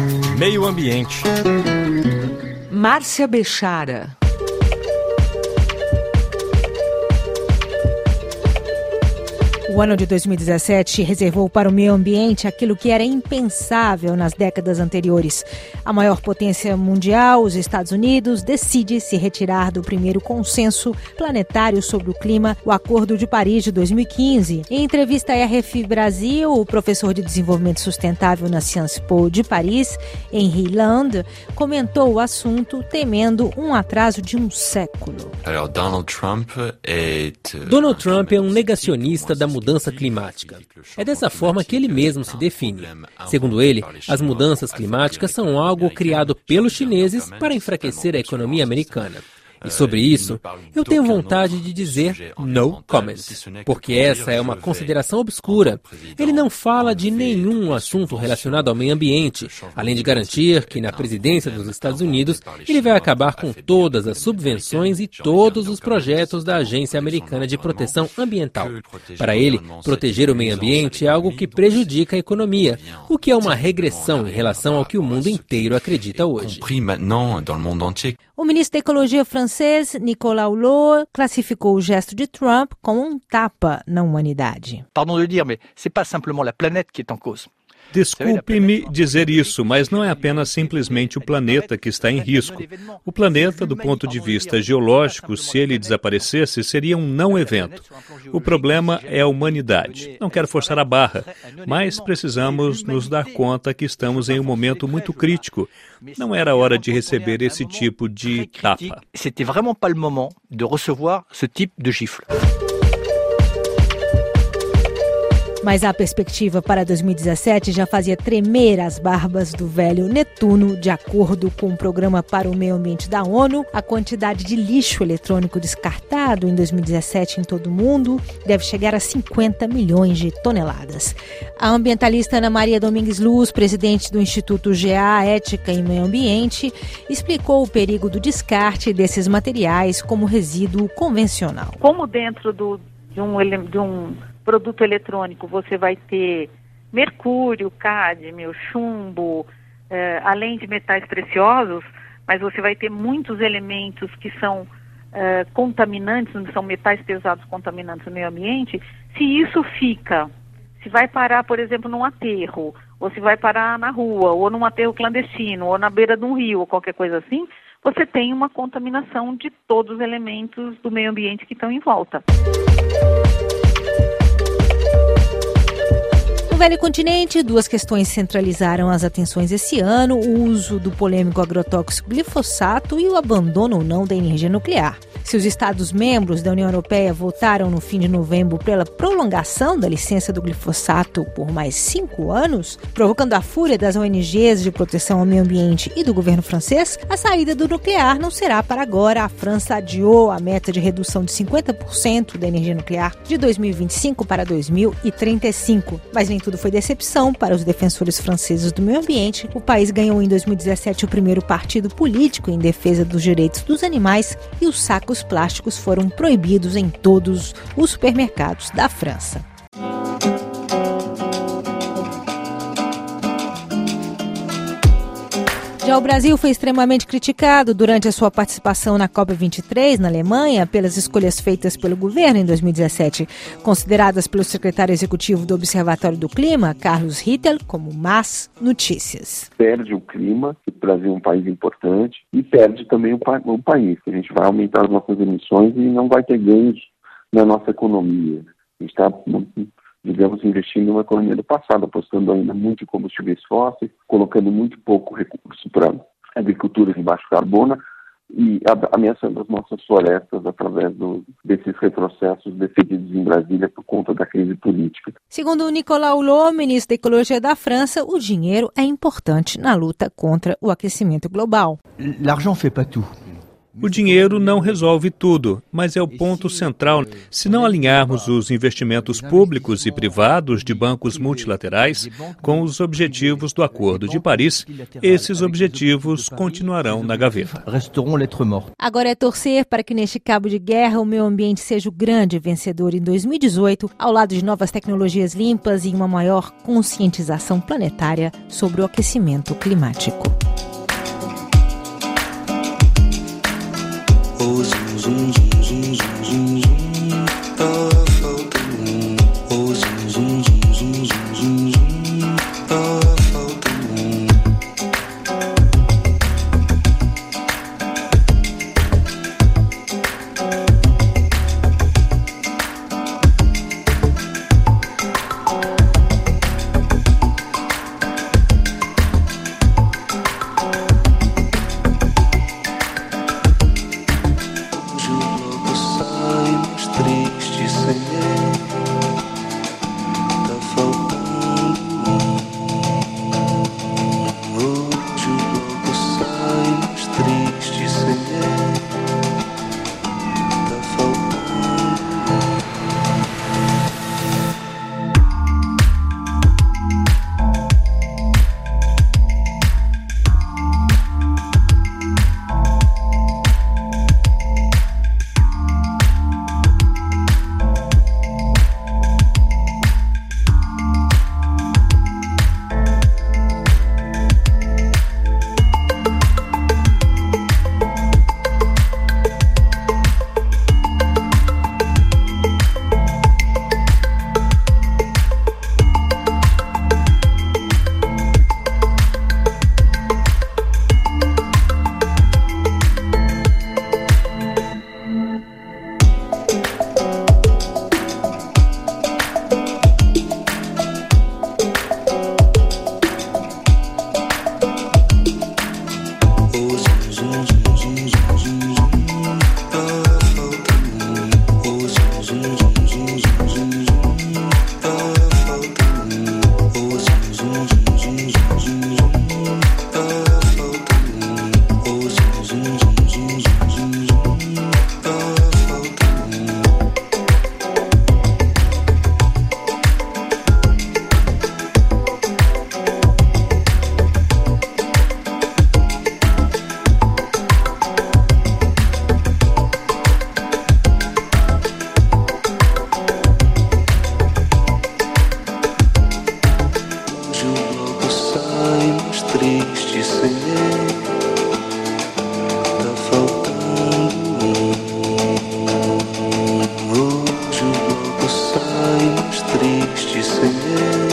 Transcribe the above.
Meio Ambiente. Márcia Bechara. O ano de 2017 reservou para o meio ambiente aquilo que era impensável nas décadas anteriores. A maior potência mundial, os Estados Unidos, decide se retirar do primeiro consenso planetário sobre o clima, o Acordo de Paris de 2015. Em entrevista à RFI Brasil, o professor de desenvolvimento sustentável na Sciences Po de Paris, Henry Land, comentou o assunto temendo um atraso de um século. Donald Trump é um negacionista da mudança climática. É dessa forma que ele mesmo se define. Segundo ele, as mudanças climáticas são algo criado pelos chineses para enfraquecer a economia americana. E sobre isso, eu tenho vontade de dizer no comment, porque essa é uma consideração obscura. Ele não fala de nenhum assunto relacionado ao meio ambiente, além de garantir que na presidência dos Estados Unidos ele vai acabar com todas as subvenções e todos os projetos da Agência Americana de Proteção Ambiental. Para ele, proteger o meio ambiente é algo que prejudica a economia, o que é uma regressão em relação ao que o mundo inteiro acredita hoje. O ministro da Ecologia francês, Nicolas Hulot, classificou o gesto de Trump como um tapa na humanidade. Pardon de dire, mais c'est pas simplement la planète qui est en cause. Desculpe-me dizer isso, mas não é apenas simplesmente o planeta que está em risco. O planeta, do ponto de vista geológico, se ele desaparecesse, seria um não evento. O problema é a humanidade. Não quero forçar a barra, mas precisamos nos dar conta que estamos em um momento muito crítico. Não era hora de receber esse tipo de tapa. C'était vraiment pas le moment de recevoir ce type de gifle. Mas a perspectiva para 2017 já fazia tremer as barbas do velho Netuno. De acordo com o Programa para o Meio Ambiente da ONU, a quantidade de lixo eletrônico descartado em 2017 em todo o mundo deve chegar a 50 milhões de toneladas. A ambientalista Ana Maria Domingues Luz, presidente do Instituto GA Ética e Meio Ambiente, explicou o perigo do descarte desses materiais como resíduo convencional. Como dentro de um produto eletrônico você vai ter mercúrio, cádmio, chumbo, além de metais preciosos, mas você vai ter muitos elementos que são contaminantes, são metais pesados contaminantes no meio ambiente. Se isso se vai parar, por exemplo, num aterro, ou se vai parar na rua, ou num aterro clandestino, ou na beira de um rio, ou qualquer coisa assim, você tem uma contaminação de todos os elementos do meio ambiente que estão em volta. No velho continente, duas questões centralizaram as atenções esse ano: o uso do polêmico agrotóxico glifosato e o abandono ou não da energia nuclear. Se os Estados-membros da União Europeia votaram no fim de novembro pela prolongação da licença do glifosato por mais 5 anos, provocando a fúria das ONGs de proteção ao meio ambiente e do governo francês, a saída do nuclear não será para agora. A França adiou a meta de redução de 50% da energia nuclear de 2025 para 2035. Mas nem tudo foi decepção para os defensores franceses do meio ambiente. O país ganhou em 2017 o primeiro partido político em defesa dos direitos dos animais e os sacos plásticos foram proibidos em todos os supermercados da França. Já o Brasil foi extremamente criticado durante a sua participação na COP23 na Alemanha pelas escolhas feitas pelo governo em 2017, consideradas pelo secretário executivo do Observatório do Clima, Carlos Rittel, como más notícias. Perde o clima, o Brasil é um país importante, e perde também o país, que a gente vai aumentar as nossas emissões e não vai ter ganhos na nossa economia. A gente está, digamos, investindo na economia do passado, apostando ainda muito em combustíveis fósseis, colocando muito pouco recurso para agricultura de baixo carbono e ameaçando as nossas florestas através desses retrocessos decididos em Brasília por conta da crise política. Segundo o Nicolas Hulot, ministro da Ecologia da França, o dinheiro é importante na luta contra o aquecimento global. L'argent fait pas tout. O dinheiro não resolve tudo, mas é o ponto central. Se não alinharmos os investimentos públicos e privados de bancos multilaterais com os objetivos do Acordo de Paris, esses objetivos continuarão na gaveta. Agora é torcer para que neste cabo de guerra o meio ambiente seja o grande vencedor em 2018, ao lado de novas tecnologias limpas e uma maior conscientização planetária sobre o aquecimento climático. Triste sem